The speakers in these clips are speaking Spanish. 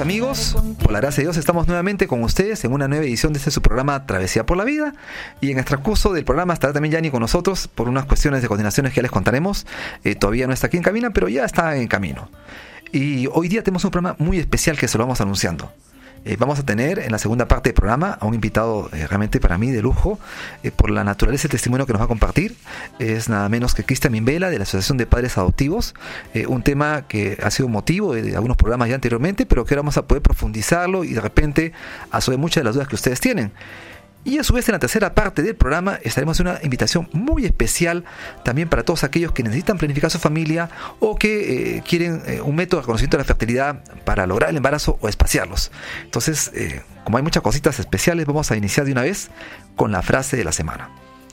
amigos, por la gracia de Dios estamos nuevamente con ustedes en una nueva edición de este su programa Travesía por la Vida, y en el transcurso del programa estará también Yanni con nosotros por unas cuestiones de coordinaciones que ya les contaremos. Todavía no está aquí en cabina, pero ya está en camino. Y hoy día tenemos un programa muy especial que se lo vamos anunciando. Vamos a tener en la segunda parte del programa a un invitado realmente para mí de lujo, por la naturaleza y el testimonio que nos va a compartir. Es nada menos que Cristian Mimbela, de la Asociación de Padres Adoptivos, un tema que ha sido motivo de algunos programas ya anteriormente, pero que ahora vamos a poder profundizarlo y de repente absorber muchas de las dudas que ustedes tienen. Y a su vez en la tercera parte del programa estaremos en una invitación muy especial también para todos aquellos que necesitan planificar su familia o que quieren un método de reconocimiento de la fertilidad para lograr el embarazo o espaciarlos. Entonces, como hay muchas cositas especiales, vamos a iniciar de una vez con la frase de la semana.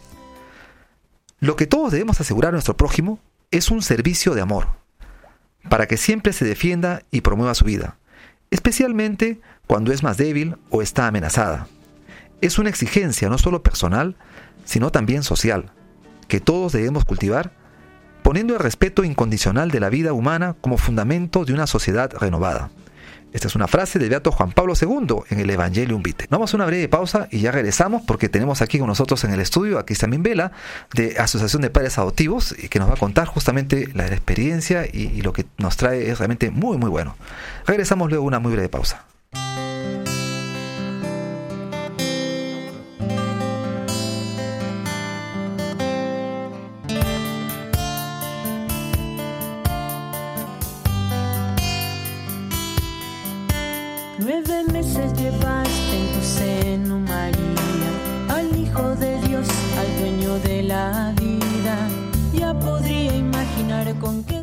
Lo que todos debemos asegurar a nuestro prójimo es un servicio de amor, para que siempre se defienda y promueva su vida, especialmente cuando es más débil o está amenazada. Es una exigencia no solo personal, sino también social, que todos debemos cultivar, poniendo el respeto incondicional de la vida humana como fundamento de una sociedad renovada. Esta es una frase del beato Juan Pablo II en el Evangelium Vitae. Vamos a una breve pausa y ya regresamos, porque tenemos aquí con nosotros en el estudio a Cristian Mimbela, de Asociación de Padres Adoptivos, que nos va a contar justamente la experiencia y lo que nos trae es realmente muy muy bueno. Regresamos luego de una muy breve pausa. Llevaste en tu seno, María, al Hijo de Dios, al dueño de la vida. Ya podría imaginar con qué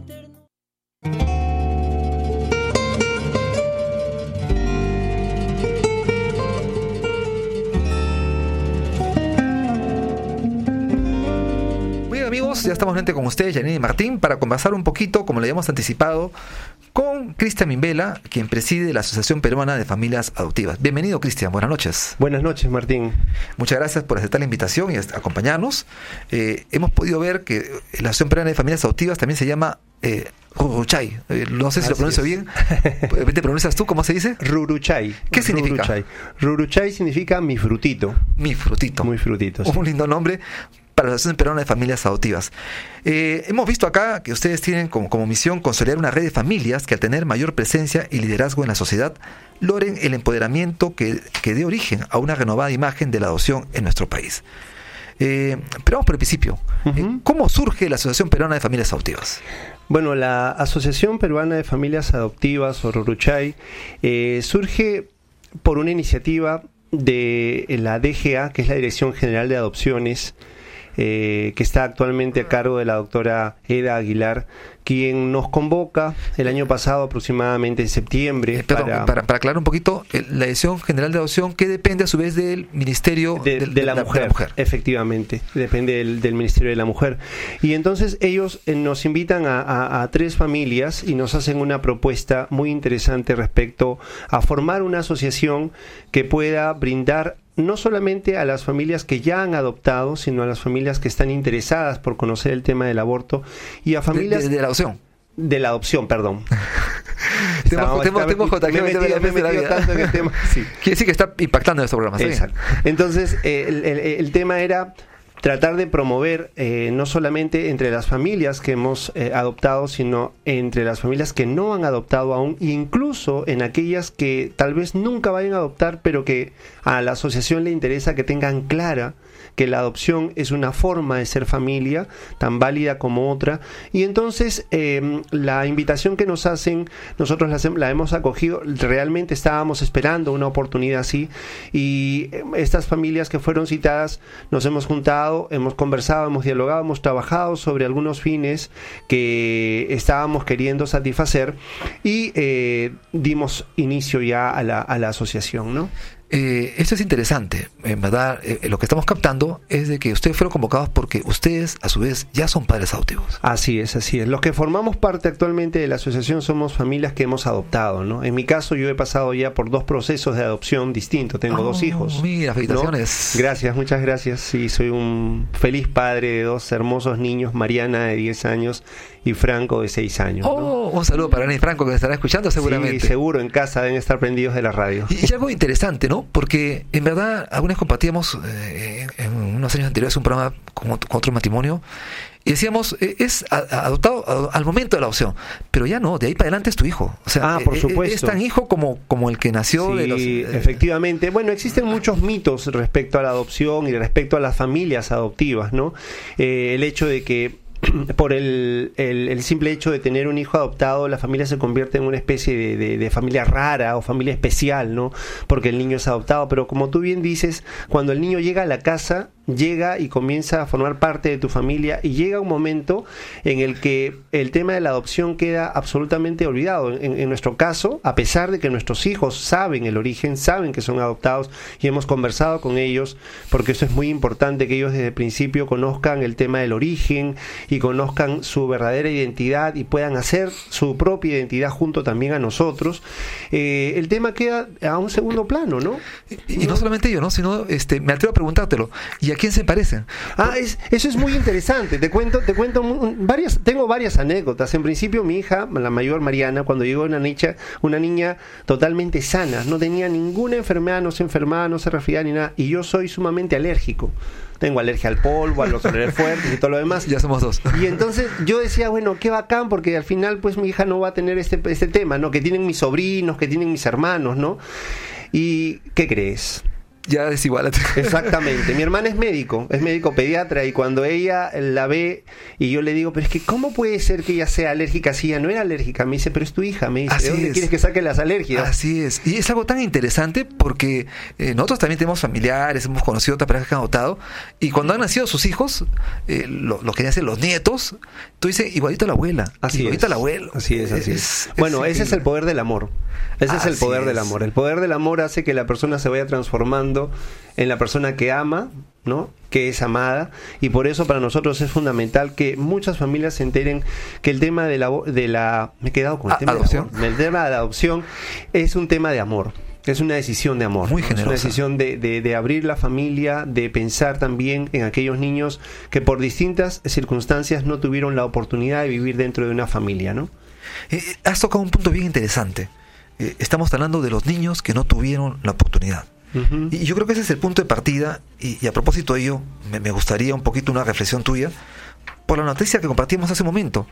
Muy bien, amigos, ya estamos nuevamente con ustedes, Yanine y Martín, para conversar un poquito, como le habíamos anticipado, con Cristian Mimbela, quien preside la Asociación Peruana de Familias Adoptivas. Bienvenido, Cristian, buenas noches. Buenas noches, Martín. Muchas gracias por aceptar la invitación y acompañarnos. Hemos podido ver que la Asociación Peruana de Familias Adoptivas también se llama Ruruchay. No sé si lo pronuncio bien. ¿Te pronuncias tú? ¿Cómo se dice? Ruruchay. ¿Qué significa? Ruruchay. Ruruchay significa mi frutito. Mi frutito. Muy frutito, sí. Un lindo nombre para la Asociación Peruana de Familias Adoptivas. Hemos visto acá que ustedes tienen como misión consolidar una red de familias que, al tener mayor presencia y liderazgo en la sociedad, logren el empoderamiento que dé origen a una renovada imagen de la adopción en nuestro país. Pero vamos por el principio. ¿Cómo surge la Asociación Peruana de Familias Adoptivas? Bueno, la Asociación Peruana de Familias Adoptivas, o Ruruchay, surge por una iniciativa de la DGA, que es la Dirección General de Adopciones, que está actualmente a cargo de la doctora Eda Aguilar, quien nos convoca el año pasado, aproximadamente en septiembre. Para aclarar un poquito, la Dirección General de Adopción, que depende a su vez del Ministerio de la Mujer. Efectivamente, depende del Ministerio de la Mujer. Y entonces ellos nos invitan a 3 familias y nos hacen una propuesta muy interesante respecto a formar una asociación que pueda brindar no solamente a las familias que ya han adoptado, sino a las familias que están interesadas por conocer el tema del aborto, y a familias de la adopción. De la adopción, perdón. Me he metido tanto en el tema. Sí. Quiere decir que está impactando en estos programas. Exacto. Entonces, el tema era tratar de promover no solamente entre las familias que hemos adoptado, sino entre las familias que no han adoptado aún, e incluso en aquellas que tal vez nunca vayan a adoptar, pero que a la asociación le interesa que tengan clara que la adopción es una forma de ser familia, tan válida como otra. Y entonces la invitación que nos hacen, nosotros la hemos acogido. Realmente estábamos esperando una oportunidad así, y estas familias que fueron citadas nos hemos juntado, hemos conversado, hemos dialogado, hemos trabajado sobre algunos fines que estábamos queriendo satisfacer, y dimos inicio ya a la asociación, ¿no? Esto es interesante, en verdad. Lo que estamos captando es de que ustedes fueron convocados porque ustedes a su vez ya son padres adoptivos. Así es, así es. Los que formamos parte actualmente de la asociación somos familias que hemos adoptado, ¿no? En mi caso yo he pasado ya por 2 procesos de adopción distintos, tengo 2 hijos. Mira, felicitaciones. ¿No? Gracias, muchas gracias. Sí, soy un feliz padre de 2 hermosos niños, Mariana de 10 años y Franco de 6 años. ¿No? Un saludo para Ana y Franco que estará escuchando seguramente. Sí, seguro, en casa deben estar prendidos de la radio. Y algo interesante, ¿no? Porque en verdad algunas compartíamos en unos años anteriores un programa con otro matrimonio y decíamos, es adoptado al momento de la adopción, pero ya no, de ahí para adelante es tu hijo. O sea, por supuesto. Es tan hijo como el que nació sí, de los... efectivamente. Bueno, existen muchos mitos respecto a la adopción y respecto a las familias adoptivas, ¿no? El hecho de que por el simple hecho de tener un hijo adoptado, la familia se convierte en una especie de familia rara o familia especial, ¿no? Porque el niño es adoptado, pero como tú bien dices, cuando el niño llega a la casa, llega y comienza a formar parte de tu familia y llega un momento en el que el tema de la adopción queda absolutamente olvidado. En nuestro caso, a pesar de que nuestros hijos saben el origen, saben que son adoptados y hemos conversado con ellos, porque eso es muy importante, que ellos desde el principio conozcan el tema del origen y conozcan su verdadera identidad y puedan hacer su propia identidad junto también a nosotros, el tema queda a un segundo plano, ¿no? Y no solamente yo, ¿no? Sino, me atrevo a preguntártelo, ¿y a quién se parecen? Eso es muy interesante. Te cuento tengo varias anécdotas. En principio, mi hija, la mayor Mariana, cuando llegó una niña totalmente sana, no tenía ninguna enfermedad, no se enfermaba, no se resfriaba ni nada, y yo soy sumamente alérgico. Tengo alergia al polvo, a los olores fuertes y todo lo demás. Ya somos 2. Y entonces yo decía, bueno, qué bacán, porque al final pues mi hija no va a tener este tema, ¿no? Que tienen mis sobrinos, que tienen mis hermanos, ¿no? ¿Y qué crees? Ya desigualate. Exactamente. Mi hermana es médico pediatra, y cuando ella la ve y yo le digo, pero es que ¿cómo puede ser que ella sea alérgica si ella no era alérgica? Me dice, pero es tu hija. Me dice, ¿de dónde quieres que saque las alergias? Así es. Y es algo tan interesante porque nosotros también tenemos familiares, hemos conocido otras parejas que han adoptado, y cuando han nacido sus hijos, lo que hacen los nietos, tú dices, igualito a la abuela, igualito al abuelo. Así es. Bueno, ese es el poder del amor. Ese es el poder del amor. El poder del amor hace que la persona se vaya transformando en la persona que ama, ¿no? Que es amada, y por eso para nosotros es fundamental que muchas familias se enteren que el tema de la me he quedado con el tema adopción. El tema de la adopción es un tema de amor. Es una decisión de amor, muy ¿no? generosa. Es una decisión de abrir la familia, de pensar también en aquellos niños que por distintas circunstancias no tuvieron la oportunidad de vivir dentro de una familia, ¿no? Has tocado un punto bien interesante. Estamos hablando de los niños que no tuvieron la oportunidad. Uh-huh. Y yo creo que ese es el punto de partida, y a propósito de ello, me gustaría un poquito una reflexión tuya por la noticia que compartimos hace un momento.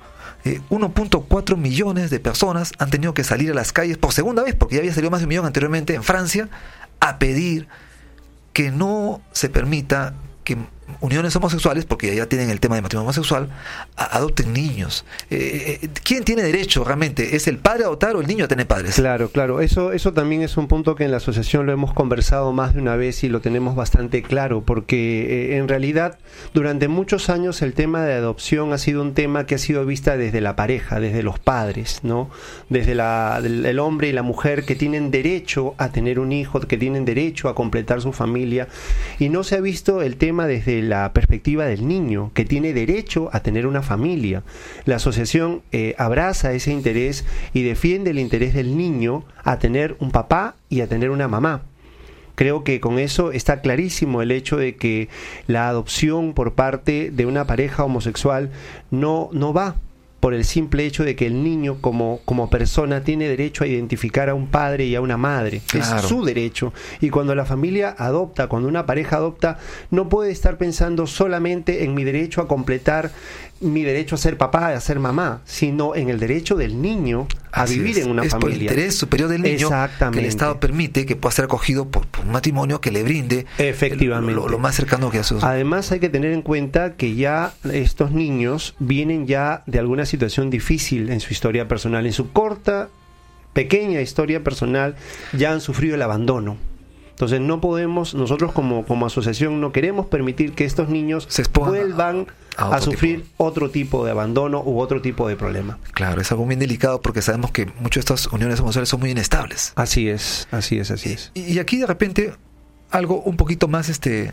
1.4 millones de personas han tenido que salir a las calles por segunda vez, porque ya había salido más de 1 millón anteriormente en Francia, a pedir que no se permita que uniones homosexuales, porque ya tienen el tema de matrimonio homosexual, adopten niños. ¿Quién tiene derecho realmente? ¿Es el padre a adoptar o el niño a tener padres? Claro. Eso también es un punto que en la asociación lo hemos conversado más de una vez y lo tenemos bastante claro, porque en realidad durante muchos años el tema de adopción ha sido un tema que ha sido vista desde la pareja, desde los padres, ¿no? Desde el hombre y la mujer, que tienen derecho a tener un hijo, que tienen derecho a completar su familia, y no se ha visto el tema desde la perspectiva del niño, que tiene derecho a tener una familia. La asociación abraza ese interés y defiende el interés del niño a tener un papá y a tener una mamá. Creo que con eso está clarísimo el hecho de que la adopción por parte de una pareja homosexual no va por el simple hecho de que el niño como persona tiene derecho a identificar a un padre y a una madre. Claro. Es su derecho. Y cuando la familia adopta, cuando una pareja adopta, no puede estar pensando solamente en mi derecho a completar mi derecho a ser papá, a ser mamá, sino en el derecho del niño a vivir en una familia. Es por el interés superior del niño que el Estado permite que pueda ser acogido por un matrimonio que le brinde efectivamente lo más cercano que a sus... Además hay que tener en cuenta que ya estos niños vienen ya de alguna situación difícil en su historia personal, en su pequeña historia personal, ya han sufrido el abandono. Entonces no podemos, nosotros como asociación no queremos permitir que estos niños se vuelvan a sufrir otro tipo de abandono u otro tipo de problema. Claro, es algo bien delicado porque sabemos que muchas de estas uniones homosexuales son muy inestables. Así es. Y aquí de repente algo un poquito más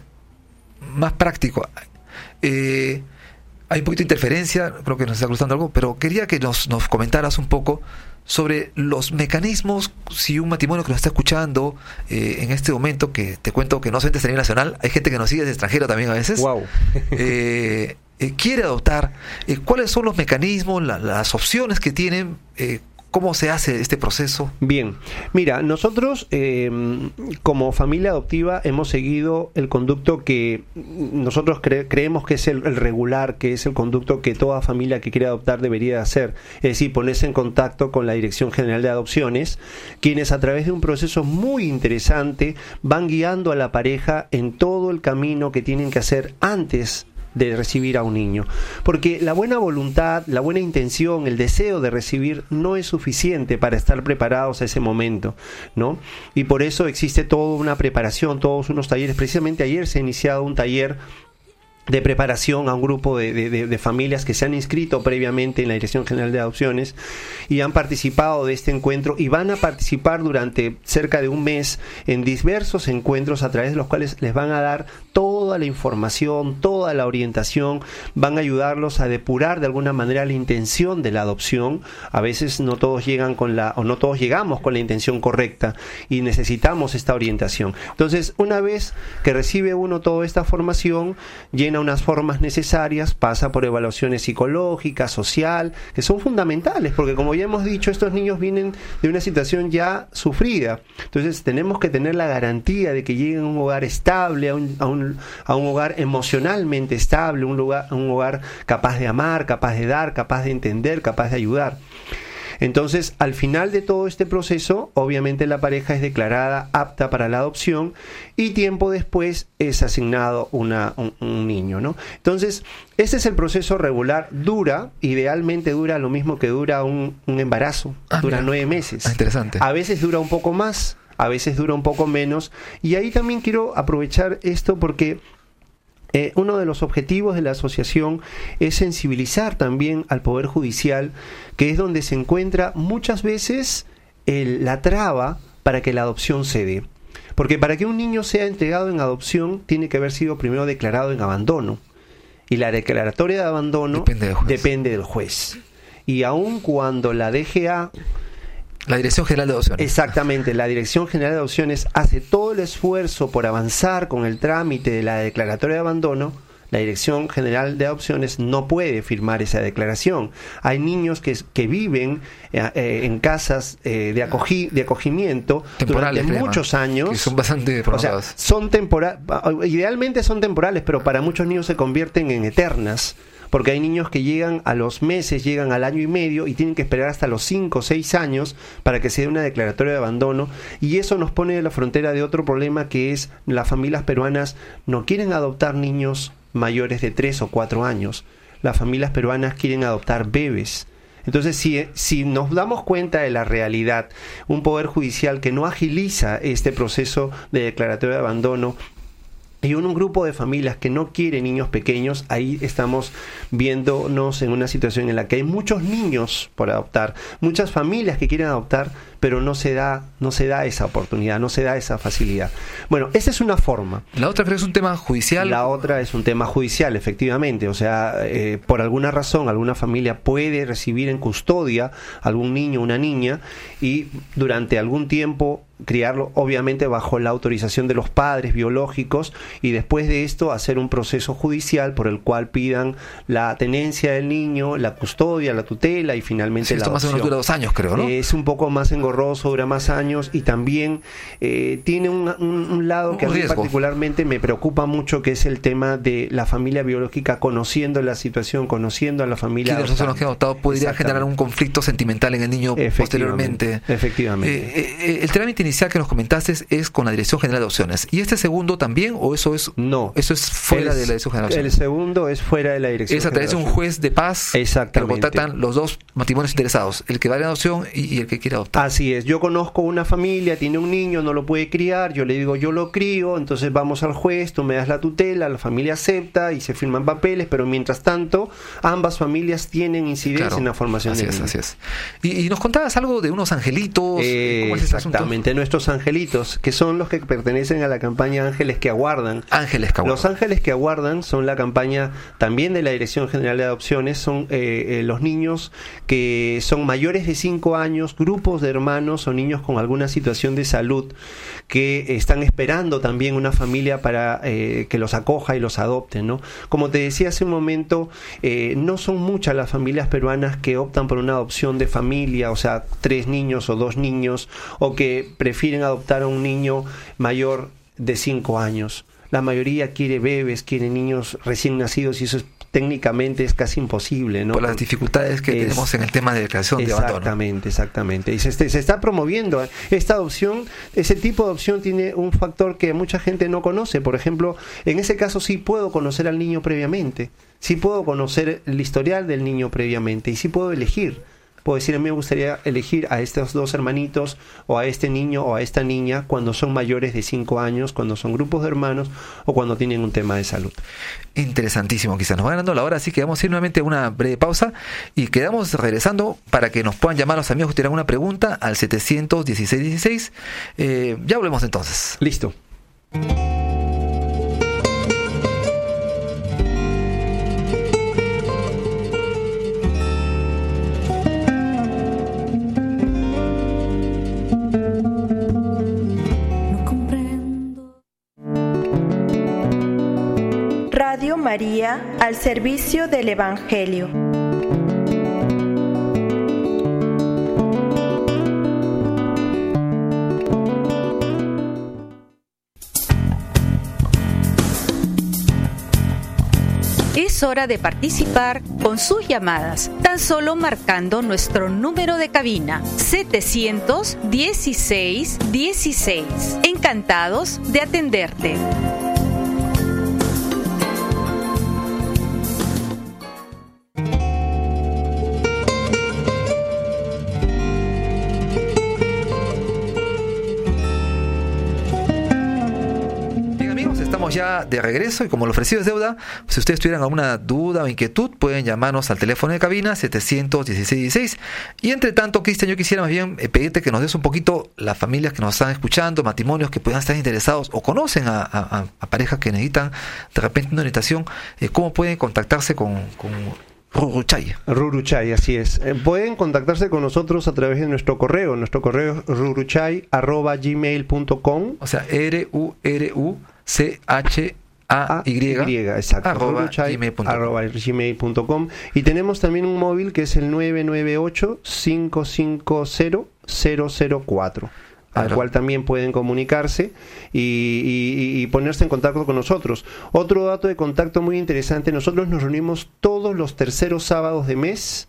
más práctico. Hay un poquito de interferencia, creo que nos está cruzando algo, pero quería que nos comentaras un poco sobre los mecanismos, si un matrimonio que nos está escuchando en este momento, que te cuento que no solamente es a nivel nacional, hay gente que nos sigue desde extranjero también a veces. Wow. Quiere adoptar, ¿cuáles son los mecanismos, las opciones que tienen? ¿Cómo se hace este proceso? Bien, mira, nosotros como familia adoptiva hemos seguido el conducto que nosotros creemos que es el regular, que es el conducto que toda familia que quiere adoptar debería hacer, es decir, ponerse en contacto con la Dirección General de Adopciones, quienes a través de un proceso muy interesante van guiando a la pareja en todo el camino que tienen que hacer antes de recibir a un niño, porque la buena voluntad, la buena intención, el deseo de recibir no es suficiente para estar preparados a ese momento, ¿no? Y por eso existe toda una preparación, todos unos talleres. Precisamente ayer se ha iniciado un taller de preparación a un grupo de familias que se han inscrito previamente en la Dirección General de Adopciones y han participado de este encuentro y van a participar durante cerca de un mes en diversos encuentros a través de los cuales les van a dar toda la información, toda la orientación, van a ayudarlos a depurar de alguna manera la intención de la adopción. A veces no todos llegan no todos llegamos con la intención correcta y necesitamos esta orientación. Entonces, una vez que recibe uno toda esta formación, llena unas formas necesarias, pasa por evaluaciones psicológicas, social, que son fundamentales, porque como ya hemos dicho, estos niños vienen de una situación ya sufrida. Entonces tenemos que tener la garantía de que lleguen a un hogar estable, a un hogar emocionalmente estable, un hogar capaz de amar, capaz de dar, capaz de entender, capaz de ayudar. Entonces, al final de todo este proceso, obviamente la pareja es declarada apta para la adopción y tiempo después es asignado un niño, ¿no? Entonces, este es el proceso regular. Idealmente dura lo mismo que dura un embarazo, dura 9 meses. Interesante. A veces dura un poco más, a veces dura un poco menos. Y ahí también quiero aprovechar esto porque uno de los objetivos de la asociación es sensibilizar también al Poder Judicial, que es donde se encuentra muchas veces la traba para que la adopción se dé. Porque para que un niño sea entregado en adopción, tiene que haber sido primero declarado en abandono. Y la declaratoria de abandono depende del juez. Y aun cuando la DGA... La Dirección General de Adopciones. Exactamente, la Dirección General de Adopciones hace todo el esfuerzo por avanzar con el trámite de la declaratoria de abandono. La Dirección General de Adopciones no puede firmar esa declaración. Hay niños que viven en casas de acogimiento durante muchos años. Que son bastante prolongados. O sea, idealmente son temporales, pero para muchos niños se convierten en eternas. Porque hay niños que llegan a los meses, llegan al año y medio y tienen que esperar hasta los 5 o 6 años para que se dé una declaratoria de abandono, y eso nos pone en la frontera de otro problema, que es las familias peruanas no quieren adoptar niños mayores de 3 o 4 años. Las familias peruanas quieren adoptar bebés. Entonces, si nos damos cuenta de la realidad, un poder judicial que no agiliza este proceso de declaratoria de abandono y un grupo de familias que no quiere niños pequeños, ahí estamos viéndonos en una situación en la que hay muchos niños por adoptar, muchas familias que quieren adoptar, pero no se da esa oportunidad, no se da esa facilidad. Bueno, esa es una forma. La otra creo que es un tema judicial. La otra es un tema judicial, efectivamente. O sea, por alguna razón, alguna familia puede recibir en custodia algún niño o una niña y durante algún tiempo criarlo, obviamente bajo la autorización de los padres biológicos, y después de esto hacer un proceso judicial por el cual pidan la tenencia del niño, la custodia, la tutela y finalmente la adopción. Esto más o menos dura 2 años, creo, ¿no? Es un poco más engorroso, dura más años y también tiene un lado que a mí particularmente me preocupa mucho, que es el tema de la familia biológica conociendo la situación, conociendo a la familia adoptada. Sí, los que han adoptado podría generar un conflicto sentimental en el niño posteriormente. Efectivamente. El trámite inicial que nos comentaste es con la Dirección General de Adopciones. ¿Y este segundo también o eso es fuera de la Dirección General de Adopciones? El segundo es fuera de la Dirección Es a través de un juez de paz que lo contratan los dos matrimonios interesados, el que va a la adopción y el que quiere adoptar. Así es, yo conozco una familia, tiene un niño, no lo puede criar, yo le digo yo lo crío, entonces vamos al juez, tú me das la tutela, la familia acepta y se firman papeles, pero mientras tanto ambas familias tienen incidencia en la formación del niño. Así es. Y nos contabas algo de unos angelitos. ¿Cómo es ese exactamente, asunto? Nuestros angelitos, que son los que pertenecen a la campaña Ángeles que Aguardan. Ángeles que Aguardan. Los Ángeles que Aguardan son la campaña también de la Dirección General de Adopciones, son los niños que son mayores de 5 años, grupos de hermanos o niños con alguna situación de salud que están esperando también una familia para que los acoja y los adopte, ¿no? Como te decía hace un momento, no son muchas las familias peruanas que optan por una adopción de familia, o sea, 3 niños o 2 niños, o que prefieren adoptar a un niño mayor de 5 años. La mayoría quiere bebés, quiere niños recién nacidos y eso técnicamente es casi imposible, ¿no? Por las dificultades que tenemos en el tema de declaración de abandono. Exactamente. Y se está promoviendo esta adopción. Ese tipo de adopción tiene un factor que mucha gente no conoce. Por ejemplo, en ese caso sí puedo conocer al niño previamente. Sí puedo conocer el historial del niño previamente y sí puedo elegir. Puedo decir, a mí me gustaría elegir a estos 2 hermanitos o a este niño o a esta niña cuando son mayores de 5 años, cuando son grupos de hermanos o cuando tienen un tema de salud. Interesantísimo, quizás nos va ganando la hora, así que vamos a ir nuevamente a una breve pausa y quedamos regresando para que nos puedan llamar los amigos que tengan una pregunta al 716-16. Ya volvemos entonces. Listo. Radio María al servicio del Evangelio. Es hora de participar con sus llamadas, tan solo marcando nuestro número de cabina 716-16. Encantados de atenderte. Ya de regreso y como lo ofrecido es deuda, si ustedes tuvieran alguna duda o inquietud pueden llamarnos al teléfono de cabina 716-16. Y entre tanto, Cristian, yo quisiera más bien pedirte que nos des un poquito las familias que nos están escuchando, matrimonios que puedan estar interesados o conocen a parejas que necesitan de repente una orientación, cómo pueden contactarse con Ruruchay. Ruruchay, así es. Pueden contactarse con nosotros a través de nuestro correo. Nuestro correo es ruruchay@gmail.com. O sea, RURUCHAY, exacto, gmail.com. Y tenemos también un móvil que es el 998-550-004, al cual también pueden comunicarse y ponerse en contacto con nosotros. Otro dato de contacto muy interesante: nosotros nos reunimos todos los terceros sábados de mes.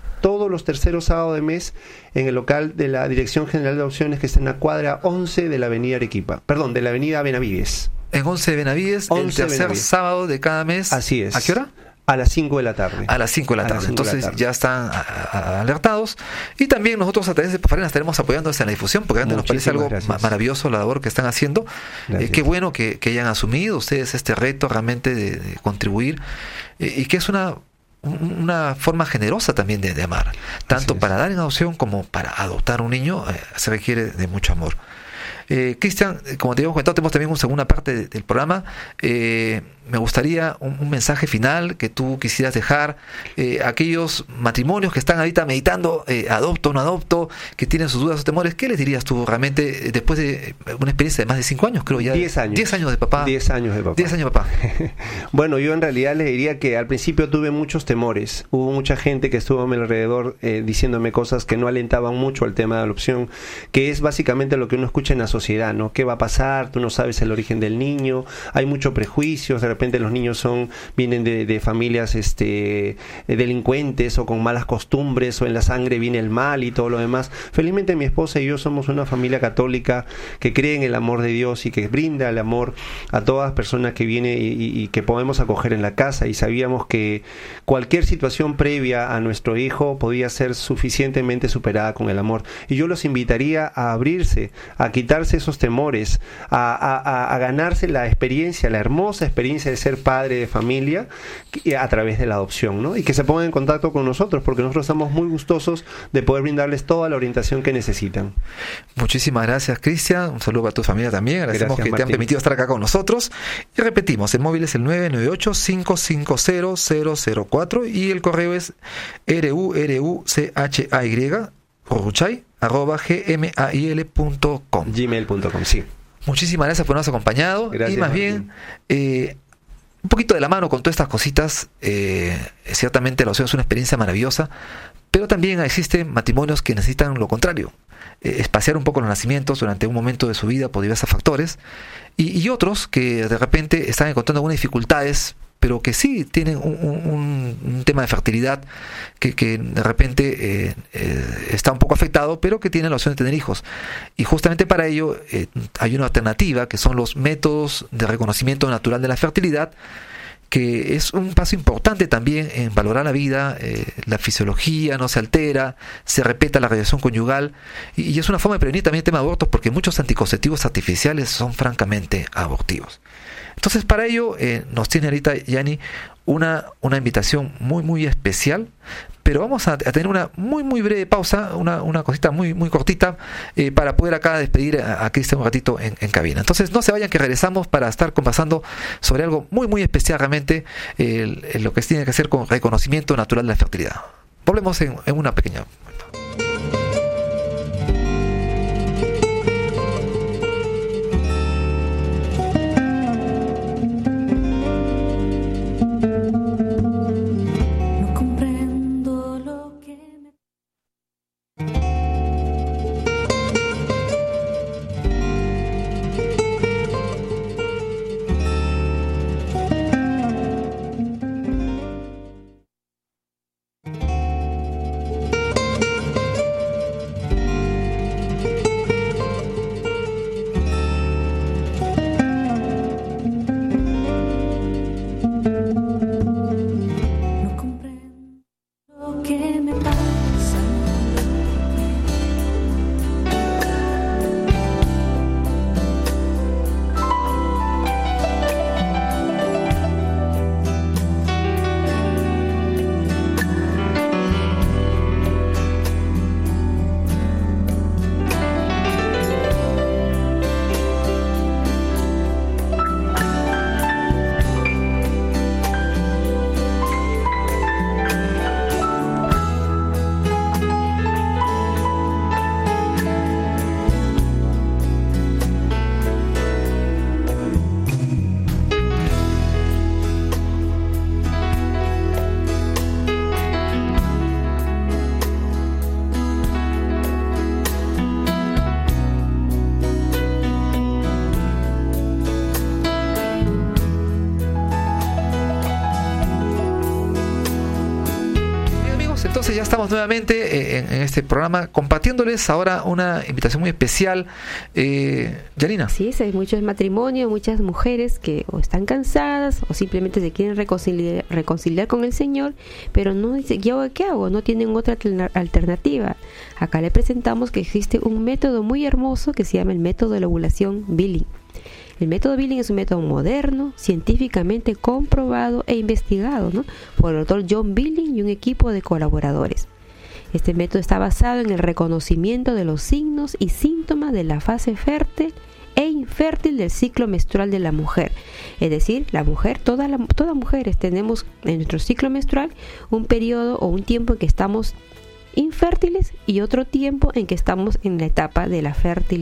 En el local de la Dirección General de Adopciones, que está en la cuadra 11 de la avenida Arequipa, perdón, de la avenida Benavides. En 11 de Benavides, el tercer sábado de cada mes. Así es. ¿A qué hora? A las 5 de la tarde. A las 5 de la tarde. Entonces ya están alertados. Y también nosotros a través de Pafarena estaremos apoyándoles en la difusión, porque nos parece algo maravilloso la labor que están haciendo. Qué bueno que hayan asumido ustedes este reto realmente de contribuir, y que es una forma generosa también de amar, tanto para dar en adopción como para adoptar un niño. Se requiere de mucho amor. Cristian, como te habíamos comentado, tenemos también una segunda parte del programa. Me gustaría un mensaje final que tú quisieras dejar a aquellos matrimonios que están ahorita meditando, adopto o no adopto, que tienen sus dudas o temores. ¿Qué les dirías tú realmente después de una experiencia de más de 5 años? Creo ya 10 años. 10 años de papá. 10 años de papá. 10 años de papá. Bueno, yo en realidad les diría que al principio tuve muchos temores. Hubo mucha gente que estuvo a mi alrededor diciéndome cosas que no alentaban mucho al tema de adopción, que es básicamente lo que uno escucha en la sociedad, ¿no? ¿Qué va a pasar? Tú no sabes el origen del niño, hay muchos prejuicios, de repente repente los niños vienen de familias delincuentes o con malas costumbres, o en la sangre viene el mal y todo lo demás. Felizmente mi esposa y yo somos una familia católica que cree en el amor de Dios y que brinda el amor a todas las personas que vienen y que podemos acoger en la casa, y sabíamos que cualquier situación previa a nuestro hijo podía ser suficientemente superada con el amor. Y yo los invitaría a abrirse, a quitarse esos temores, a ganarse la experiencia, la hermosa experiencia de ser padre de familia a través de la adopción, ¿no? Y que se pongan en contacto con nosotros, porque nosotros estamos muy gustosos de poder brindarles toda la orientación que necesitan. Muchísimas gracias, Cristian. Un saludo a tu familia también. Agradecemos Gracias, que te han permitido estar acá con nosotros. Y repetimos, el móvil es el 998-550-004 y el correo es ruruchay@gmail.com. Gmail.com, sí. Muchísimas gracias por habernos acompañado. Gracias, y más Martín. bien, un poquito de la mano con todas estas cositas, ciertamente la adopción es una experiencia maravillosa, pero también existen matrimonios que necesitan lo contrario, espaciar un poco los nacimientos durante un momento de su vida por diversos factores, y otros que de repente están encontrando algunas dificultades, pero que sí tienen un tema de fertilidad que de repente está un poco afectado, pero que tienen la opción de tener hijos. Y justamente para ello hay una alternativa, que son los métodos de reconocimiento natural de la fertilidad, que es un paso importante también en valorar la vida. La fisiología no se altera, se respeta la radiación conyugal, y es una forma de prevenir también el tema de abortos, porque muchos anticonceptivos artificiales son francamente abortivos. Entonces, para ello nos tiene ahorita Yani una invitación muy muy especial, pero vamos a tener una muy breve pausa, una cosita muy cortita, para poder acá despedir a Cristian un ratito en cabina. Entonces no se vayan, que regresamos para estar conversando sobre algo muy especial, realmente lo que tiene que hacer con reconocimiento natural de la fertilidad. Volvemos en una pequeña momento. Entonces ya estamos nuevamente en este programa compartiéndoles ahora una invitación muy especial. Yanina. Sí, hay muchos matrimonios, muchas mujeres que o están cansadas o simplemente se quieren reconciliar con el Señor, pero no dicen, ¿yo qué hago? No tienen otra alternativa. Acá le presentamos que existe un método muy hermoso que se llama el método de la ovulación Billing. El método Billing es un método moderno, científicamente comprobado e investigado, ¿no?, por el doctor John Billing y un equipo de colaboradores. Este método está basado en el reconocimiento de los signos y síntomas de la fase fértil e infértil del ciclo menstrual de la mujer. Es decir, la mujer, todas mujeres tenemos en nuestro ciclo menstrual un periodo o un tiempo en que estamos infértiles y otro tiempo en que estamos en la etapa de la fertilidad.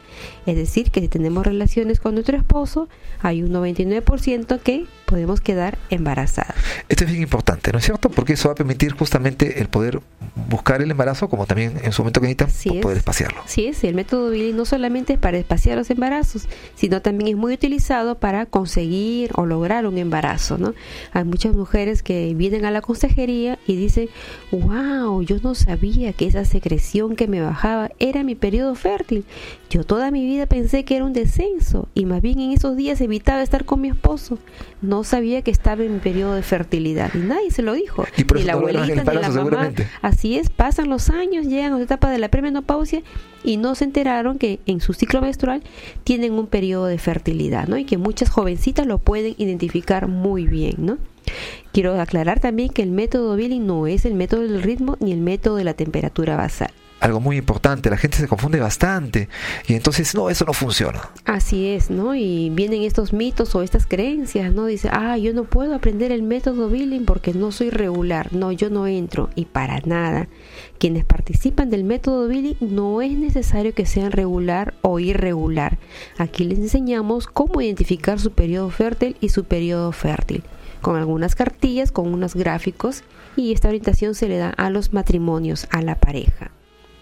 Es decir, que si tenemos relaciones con nuestro esposo, hay un 99% que podemos quedar embarazadas. Esto es bien importante, ¿no es cierto? Porque eso va a permitir justamente el poder buscar el embarazo, como también en su momento que necesitan poder espaciarlo. Sí, es. El método Billing no solamente es para espaciar los embarazos, sino también es muy utilizado para conseguir o lograr un embarazo, ¿no? Hay muchas mujeres que vienen a la consejería y dicen, wow, yo no sabía que esa secreción que me bajaba era mi periodo fértil. Yo toda mi vida pensé que era un descenso y más bien en esos días evitaba estar con mi esposo. No sabía que estaba en mi periodo de fertilidad y nadie se lo dijo. Y por ni eso la abuelita ni la mamá. Seguramente. Así es, pasan los años, llegan a la etapa de la premenopausia y no se enteraron que en su ciclo menstrual tienen un periodo de fertilidad, ¿no? Y que muchas jovencitas lo pueden identificar muy bien, ¿no? Quiero aclarar también que el método Billing no es el método del ritmo ni el método de la temperatura basal. Algo muy importante, la gente se confunde bastante y entonces no, eso no funciona. Así es, ¿no? Y vienen estos mitos o estas creencias, ¿no? Dice, yo no puedo aprender el método Billing porque no soy regular, no, yo no entro, y para nada. Quienes participan del método Billing no es necesario que sean regular o irregular. Aquí les enseñamos cómo identificar su periodo fértil y su periodo fértil, con algunas cartillas, con unos gráficos, y esta orientación se le da a los matrimonios, a la pareja.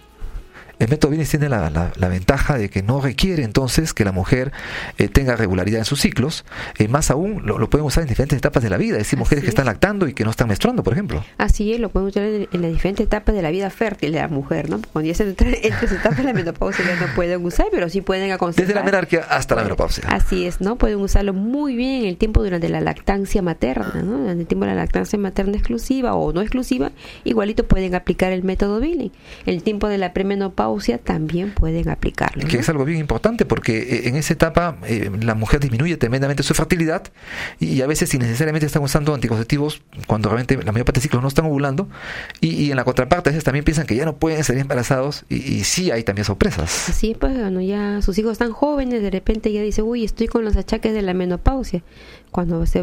El método Billing tiene la ventaja de que no requiere entonces que la mujer tenga regularidad en sus ciclos. Más aún, lo pueden usar en diferentes etapas de la vida. Es decir, mujeres que están lactando y que no están menstruando, por ejemplo. Así es, lo pueden usar en las diferentes etapas de la vida fértil de la mujer, ¿no? Cuando ya se entra entre etapas de la menopausia ya no pueden usar, pero sí pueden aconsejar. Desde la menarquia hasta la menopausia. Así es, ¿no? Pueden usarlo muy bien en el tiempo durante la lactancia materna, ¿no? En el tiempo de la lactancia materna exclusiva o no exclusiva, igualito pueden aplicar el método Billing. En el tiempo de la premenopausia también pueden aplicarlo, ¿no? Que es algo bien importante porque en esa etapa la mujer disminuye tremendamente su fertilidad y a veces innecesariamente están usando anticonceptivos cuando realmente la mayor parte de ciclos no están ovulando y en la contraparte a veces también piensan que ya no pueden salir embarazados y sí hay también sorpresas. Así es, pues bueno, ya sus hijos están jóvenes, de repente ya dice, uy, estoy con los achaques de la menopausia. Cuando se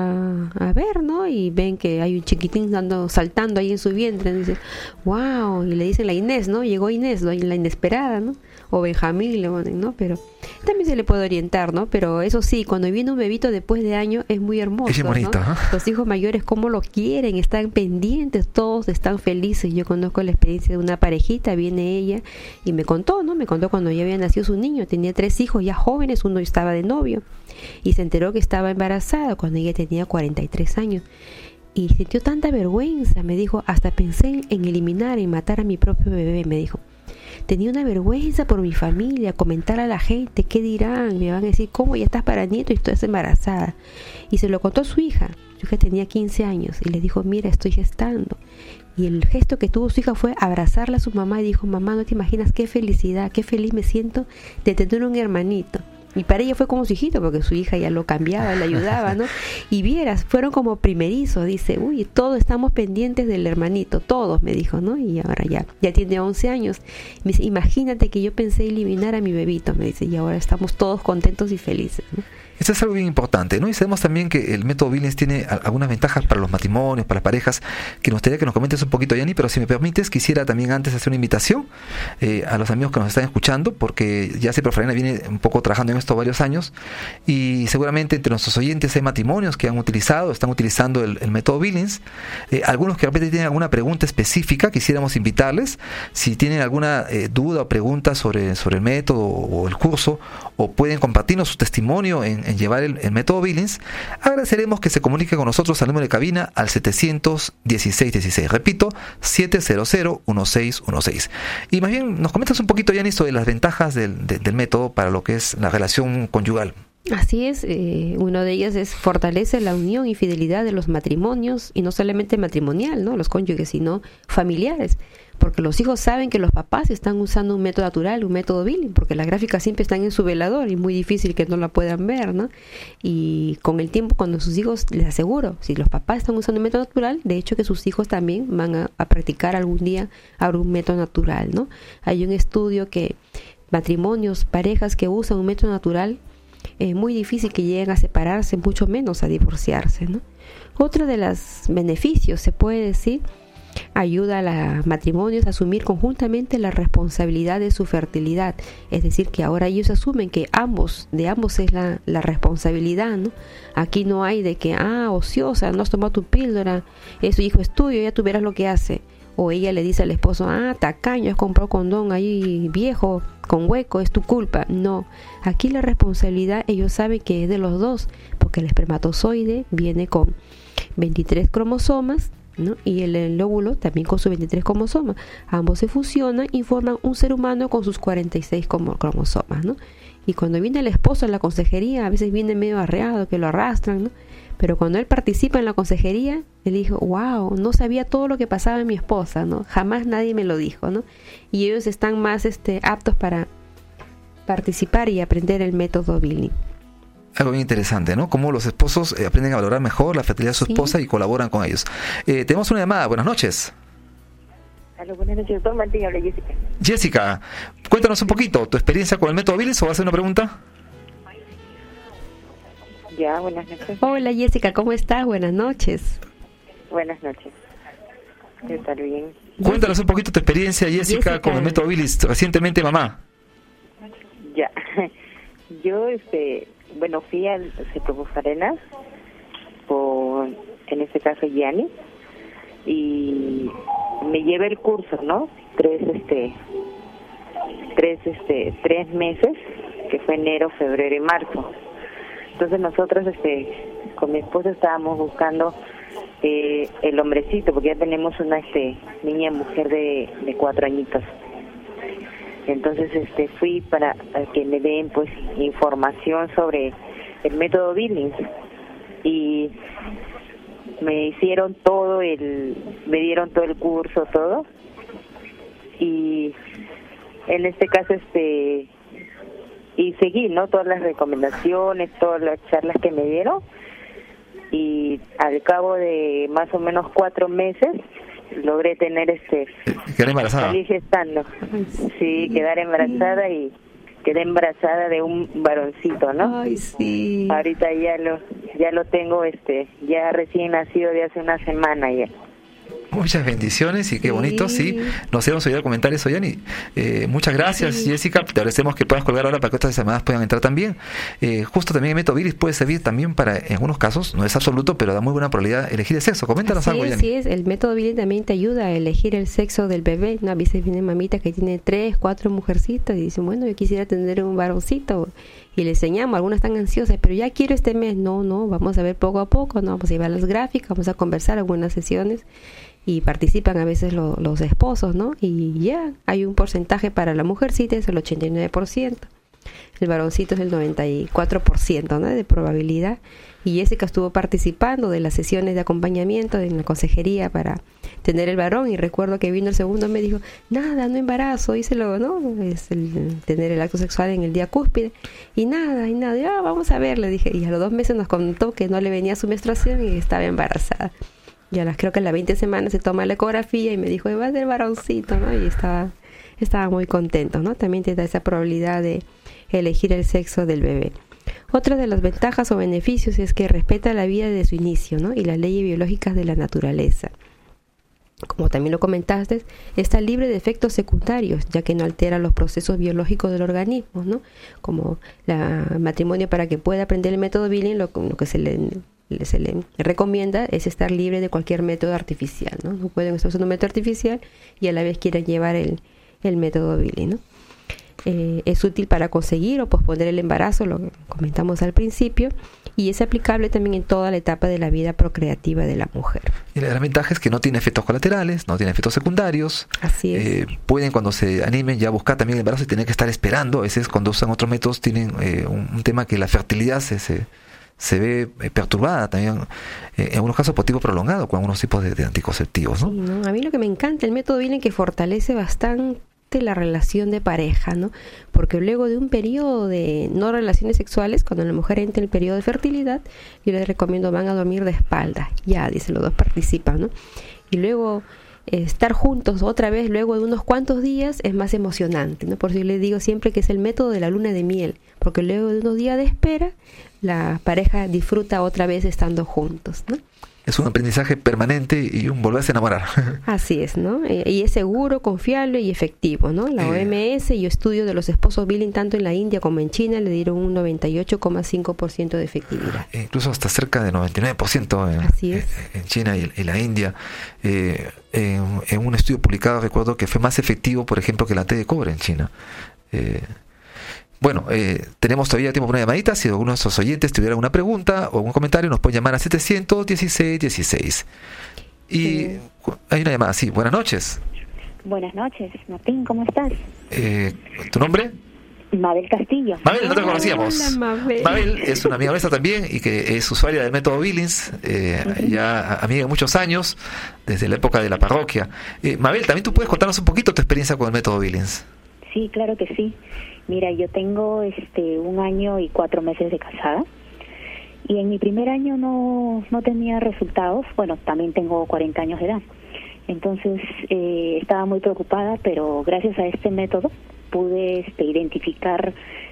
va a ver, ¿no? Y ven que hay un chiquitín saltando ahí en su vientre, dice, wow, y le dicen la Inés, ¿no? Llegó Inés, ¿no? La inesperada, ¿no? O Benjamín, le ponen, ¿no? Pero también se le puede orientar, ¿no? Pero eso sí, cuando viene un bebito después de años es muy hermoso, es bonito, ¿no? Los hijos mayores, cómo lo quieren, están pendientes, todos están felices. Yo conozco la experiencia de una parejita, viene ella y me contó, ¿no? Me contó cuando ya había nacido su niño, tenía 3 hijos ya jóvenes, uno estaba de novio y se enteró que estaba embarazada cuando ella tenía 43 años. Y sintió tanta vergüenza, me dijo, hasta pensé en eliminar, en matar a mi propio bebé, me dijo. Tenía una vergüenza por mi familia, comentar a la gente, ¿qué dirán? Me van a decir, ¿cómo ya estás para nieto y estás embarazada? Y se lo contó a su hija tenía 15 años, y le dijo, mira, estoy gestando. Y el gesto que tuvo su hija fue abrazarla a su mamá y dijo, mamá, no te imaginas qué felicidad, qué feliz me siento de tener un hermanito. Y para ella fue como su hijito, porque su hija ya lo cambiaba, le ayudaba, ¿no? Y vieras, fueron como primerizos, dice, uy, todos estamos pendientes del hermanito, todos, me dijo, ¿no? Y ahora ya tiene 11 años. Me dice, imagínate que yo pensé eliminar a mi bebito, me dice, y ahora estamos todos contentos y felices, ¿no? Esto es algo bien importante, ¿no? Y sabemos también que el método Billing tiene algunas ventajas para los matrimonios, para las parejas, que nos gustaría que nos comentes un poquito, Yanni, pero si me permites, quisiera también antes hacer una invitación a los amigos que nos están escuchando, porque ya sé, Prof. Elena viene un poco trabajando en esto varios años, y seguramente entre nuestros oyentes hay matrimonios que están utilizando el método Billing. Algunos que de repente tienen alguna pregunta específica, quisiéramos invitarles, si tienen alguna duda o pregunta sobre el método o el curso, o pueden compartirnos su testimonio en llevar el método Billing, agradeceremos que se comunique con nosotros al número de cabina al 716-16. Repito, 700-1616. Y más bien, nos comentas un poquito, Yanni, sobre las ventajas del método para lo que es la relación conyugal. Así es, una de ellas es fortalece la unión y fidelidad de los matrimonios, y no solamente matrimonial, ¿no? Los cónyuges, sino familiares, porque los hijos saben que los papás están usando un método natural, un método Billing, porque las gráficas siempre están en su velador y muy difícil que no la puedan ver, ¿no? Y con el tiempo, cuando sus hijos, les aseguro, si los papás están usando un método natural, de hecho que sus hijos también van a practicar algún día algún método natural, ¿no? Hay un estudio que matrimonios, parejas que usan un método natural, es muy difícil que lleguen a separarse, mucho menos a divorciarse, ¿no? Otro de los beneficios, se puede decir, ayuda a los matrimonios a asumir conjuntamente la responsabilidad de su fertilidad. Es decir, que ahora ellos asumen que de ambos es la responsabilidad, ¿no? Aquí no hay de que, ociosa, no has tomado tu píldora, eso hijo es tuyo, ya tú verás lo que hace. O ella le dice al esposo, tacaño, has comprado condón ahí viejo, con hueco, es tu culpa. No, aquí la responsabilidad ellos saben que es de los dos, porque el espermatozoide viene con 23 cromosomas, ¿no? Y el óvulo también con sus 23 cromosomas. Ambos se fusionan y forman un ser humano con sus 46 cromosomas, ¿no? Y cuando viene el esposo a la consejería, a veces viene medio arreado, que lo arrastran, ¿no? Pero cuando él participa en la consejería, él dijo, wow, no sabía todo lo que pasaba en mi esposa, ¿no? Jamás nadie me lo dijo, ¿no? Y ellos están más aptos para participar y aprender el método Billing. Algo bien interesante, ¿no? Cómo los esposos aprenden a valorar mejor la fertilidad de su esposa y colaboran con ellos. Tenemos una llamada. Buenas noches. Hola, buenas noches, doctor Martín, habla Jessica. Jessica, cuéntanos un poquito tu experiencia con el método Billing, ¿o va a hacer una pregunta? Ya, buenas noches. Hola Jessica, ¿cómo estás? Buenas noches. Buenas noches. ¿Qué tal? Bien. Cuéntanos un poquito tu experiencia, Jessica, con el método Billing, recientemente mamá. Ya. Yo, fui al Profus Arenas en este caso Gianni, y me llevé el curso, ¿no? 3 meses, que fue enero, febrero y marzo. Entonces nosotros con mi esposo estábamos buscando el hombrecito, porque ya tenemos una niña mujer de 4 añitos. Entonces fui para que me den pues información sobre el método Billing, y me dieron todo el curso, todo, y en este caso y seguí, ¿no? Todas las recomendaciones, todas las charlas que me dieron, y al cabo de más o menos 4 meses logré tener ¿Quedar embarazada? Salir gestando. Sí, quedar embarazada, y quedé embarazada de un varoncito, ¿no? Ay, sí. Ahorita ya lo tengo, ya recién nacido de hace una semana ya. Muchas bendiciones y qué bonito, sí. Nos hemos oído comentar eso, Yanni. Muchas gracias, Jessica. Te agradecemos que puedas colgar ahora para que otras llamadas puedan entrar también. Justo también el método Billing puede servir también para, en algunos casos, no es absoluto, pero da muy buena probabilidad elegir el sexo. Coméntanos algo, Yanni. Sí, el método Billing también te ayuda a elegir el sexo del bebé, ¿no? A veces viene mamita que tiene 3, 4 mujercitas y dicen, bueno, yo quisiera tener un varoncito. Y le enseñamos, algunas están ansiosas, pero ya quiero este mes. No, vamos a ver poco a poco, ¿no? Vamos a llevar las gráficas, vamos a conversar algunas sesiones, y participan a veces los esposos, ¿no? Y ya hay un porcentaje para la mujercita, es el 89%. El varoncito es el 94%, ¿no? De probabilidad. Y Jessica estuvo participando de las sesiones de acompañamiento en la consejería para tener el varón, y recuerdo que vino el segundo, me dijo, nada, no embarazo, díselo, ¿no? Es tener el acto sexual en el día cúspide, y nada, ya vamos a ver, le dije, y a los 2 meses nos contó que no le venía su menstruación y estaba embarazada. Y creo que a las 20 semanas se toma la ecografía y me dijo, va a ser varoncito, ¿no? Y estaba muy contento, ¿no? También te da esa probabilidad de elegir el sexo del bebé. Otra de las ventajas o beneficios es que respeta la vida desde su inicio, ¿no? Y las leyes biológicas de la naturaleza. Como también lo comentaste, está libre de efectos secundarios, ya que no altera los procesos biológicos del organismo, ¿no? Como el matrimonio, para que pueda aprender el método Billing, lo que se le recomienda es estar libre de cualquier método artificial, ¿no? No pueden estar usando un método artificial y a la vez quieren llevar el método Billing, ¿no? Es útil para conseguir o posponer el embarazo, lo que comentamos al principio, y es aplicable también en toda la etapa de la vida procreativa de la mujer. Y la gran ventaja es que no tiene efectos colaterales, no tiene efectos secundarios. Así es. Pueden, cuando se animen, ya buscar también el embarazo y tener que estar esperando. A veces cuando usan otros métodos tienen un tema que la fertilidad se ve perturbada también, en algunos casos por tiempo prolongado, con algunos tipos de anticonceptivos, ¿no? Sí, ¿no? A mí lo que me encanta el método Billing, que fortalece bastante la relación de pareja, ¿no? Porque luego de un periodo de no relaciones sexuales, cuando la mujer entra en el periodo de fertilidad, yo les recomiendo, van a dormir de espaldas, ya, dice, los dos participan, ¿no? Y luego estar juntos otra vez luego de unos cuantos días es más emocionante, ¿no? Por eso yo les digo siempre que es el método de la luna de miel, porque luego de unos días de espera la pareja disfruta otra vez estando juntos, ¿no? es un aprendizaje permanente y un volverse a enamorar. Así es, ¿no? Y es seguro, confiable y efectivo, ¿no? La OMS y estudios de los esposos Billing tanto en la India como en China le dieron un 98,5% de efectividad. Incluso hasta cerca de 99% Así es. en China y la India. En un estudio publicado recuerdo que fue más efectivo, por ejemplo, que la té de cobre en China. Bueno, tenemos todavía tiempo para una llamadita. Si alguno de nuestros oyentes tuviera alguna pregunta o algún comentario, nos pueden llamar a 716-16. Y hay una llamada, sí. Buenas noches. Buenas noches, Martín, ¿cómo estás? ¿Tu nombre? Mabel Castillo. Mabel, no te conocíamos. Hola, Mabel. Mabel es una amiga nuestra también y que es usuaria del método Billings, ya amiga de muchos años, desde la época de la parroquia. Mabel, también tú puedes contarnos un poquito tu experiencia con el método Billings. Sí, claro que sí. Mira, yo tengo 1 año y 4 meses de casada y en mi primer año no tenía resultados. Bueno, también tengo 40 años de edad. Entonces estaba muy preocupada, pero gracias a este método pude identificar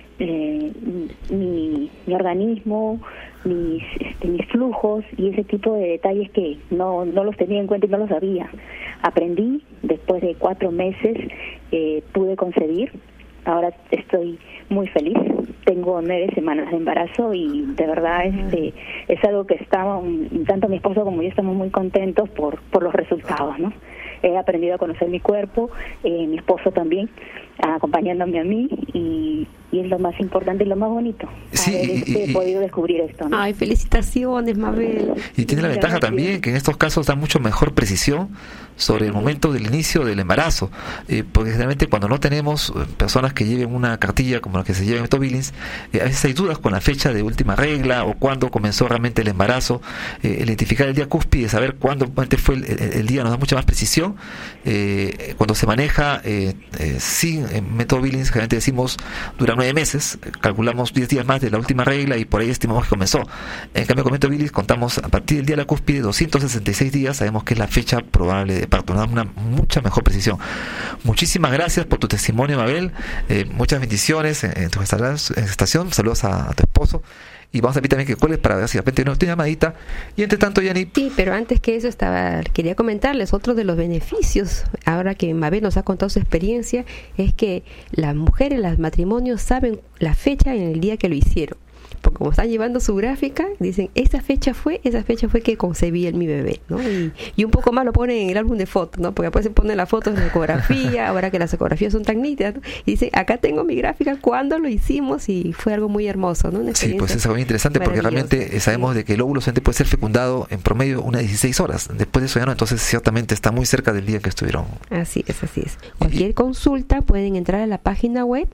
mi organismo, mis flujos y ese tipo de detalles que no los tenía en cuenta y no los sabía. Aprendí, después de 4 meses pude concebir. Ahora estoy muy feliz. Tengo 9 semanas de embarazo y de verdad es algo que estamos, tanto mi esposo como yo estamos muy contentos por los resultados, ¿no? He aprendido a conocer mi cuerpo, mi esposo también, acompañándome a mí y es lo más importante y lo más bonito. Sí, he podido descubrir esto, ¿no? Ay, felicitaciones, Mabel. Y tiene la ventaja también que en estos casos da mucho mejor precisión sobre el momento del inicio del embarazo, porque generalmente cuando no tenemos personas que lleven una cartilla como la que se lleva en método Billings, a veces hay dudas con la fecha de última regla o cuándo comenzó realmente el embarazo. Identificar el día cúspide, saber cuándo fue el día, nos da mucha más precisión. Cuando se maneja sin método Billings, generalmente decimos dura 9 meses, calculamos 10 días más de la última regla y por ahí estimamos que comenzó. En cambio con método Billings contamos a partir del día de la cúspide 266 días, sabemos que es la fecha probable de parto, nos da una mucha mejor precisión. Muchísimas gracias por tu testimonio, Mabel. Muchas bendiciones en tu gestación. Saludos a tu esposo. Y vamos a pedir también que cuelgues para ver si de repente no tiene llamadita. Y entre tanto, Yani. Sí, pero antes que eso quería comentarles otro de los beneficios. Ahora que Mabel nos ha contado su experiencia, es que las mujeres, los matrimonios saben la fecha en el día que lo hicieron. Porque como están llevando su gráfica, dicen, esa fecha fue que concebí mi bebé, ¿no? Y un poco más lo ponen en el álbum de fotos, ¿no? Porque después se ponen las fotos de la ecografía, ahora que las ecografías son tan nítidas, ¿no? Y dicen, acá tengo mi gráfica, cuando lo hicimos, y fue algo muy hermoso, ¿no? Sí, pues es algo muy interesante porque realmente sabemos de que el óvulo puede ser fecundado en promedio unas 16 horas. Después de eso ya no, entonces ciertamente está muy cerca del día que estuvieron. Así es. Cualquier consulta pueden entrar a la página web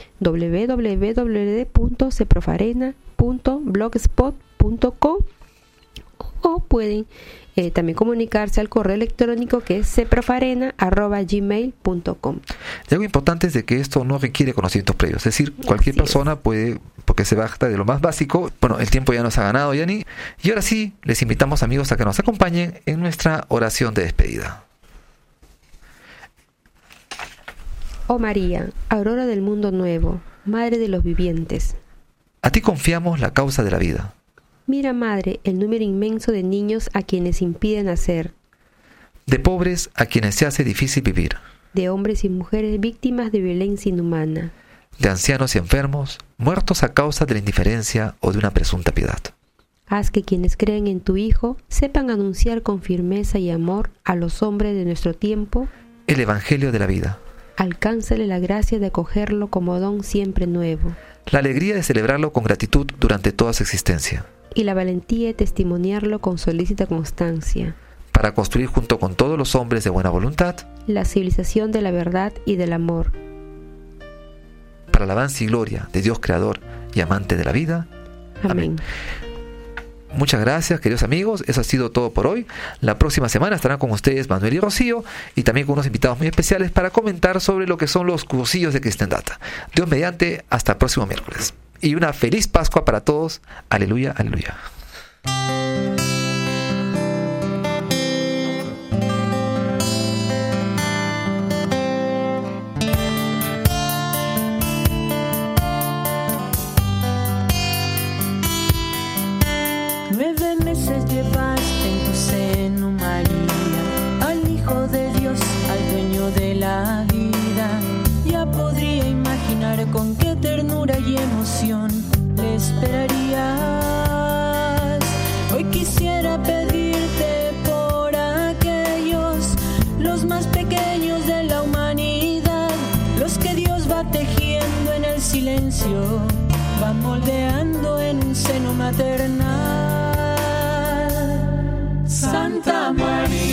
www.ceprofarena.blogspot.com o pueden también comunicarse al correo electrónico que es ceprofarena@gmail.com. Y algo importante es de que esto no requiere conocimientos previos, es decir, cualquier persona puede, porque se basta de lo más básico. Bueno, el tiempo ya nos ha ganado, Yani, y ahora sí, les invitamos, amigos, a que nos acompañen en nuestra oración de despedida. Oh María, aurora del mundo nuevo, Madre de los vivientes. A ti confiamos la causa de la vida. Mira, Madre, el número inmenso de niños a quienes impiden nacer. De pobres a quienes se hace difícil vivir. De hombres y mujeres víctimas de violencia inhumana. De ancianos y enfermos, muertos a causa de la indiferencia o de una presunta piedad. Haz que quienes creen en tu Hijo sepan anunciar con firmeza y amor a los hombres de nuestro tiempo el Evangelio de la vida. Alcánzale la gracia de acogerlo como don siempre nuevo. La alegría de celebrarlo con gratitud durante toda su existencia. Y la valentía de testimoniarlo con solícita constancia. Para construir junto con todos los hombres de buena voluntad la civilización de la verdad y del amor. Para alabanza y gloria de Dios Creador y amante de la vida. Amén. Muchas gracias, queridos amigos. Eso ha sido todo por hoy. La próxima semana estarán con ustedes Manuel y Rocío y también con unos invitados muy especiales para comentar sobre lo que son los cursillos de Cristiandad. Dios mediante, hasta el próximo miércoles. Y una feliz Pascua para todos. Aleluya, aleluya. Llevaste en tus imaginar con qué ternura y emoción le esperarías. Hoy quisiera pedirte por aquellos, los más pequeños de la humanidad, los que Dios va tejiendo en el silencio, va moldeando en un seno maternal. Santa María.